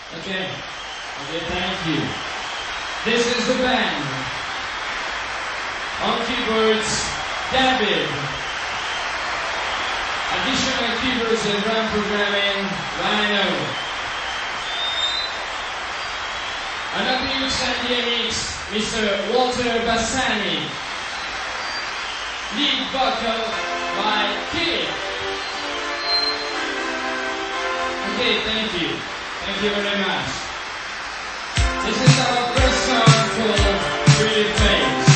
Okay. Okay, thank you. This is the band. On keyboards, David. Additional keyboards and drum programming, Rhino. On Abuse and DMX, Mr. Walter Bassani. Lead vocal by Kid. Okay, thank you. Thank you very much. This is our first song called Pretty Face.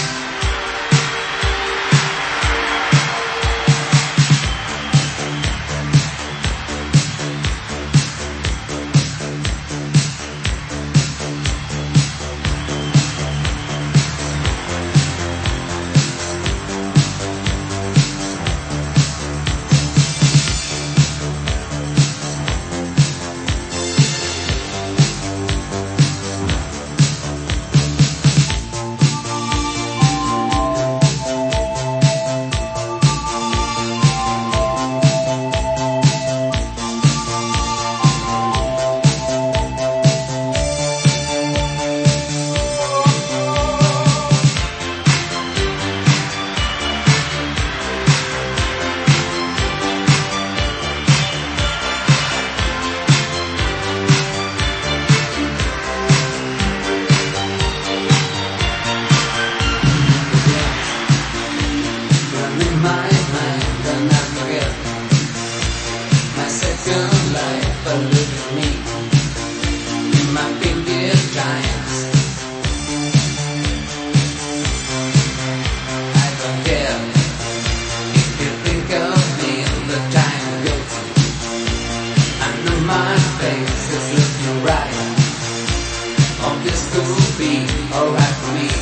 Alright for me.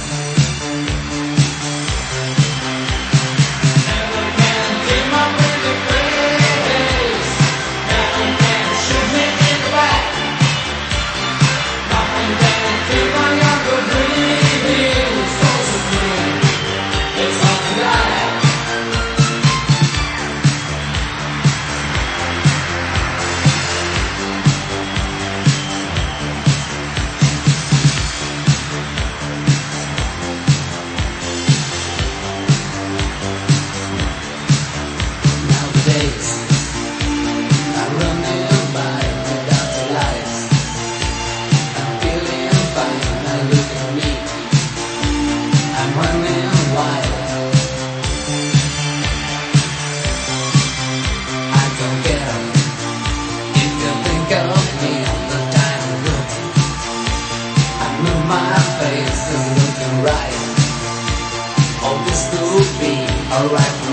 My face is looking right. Oh, this could be alright.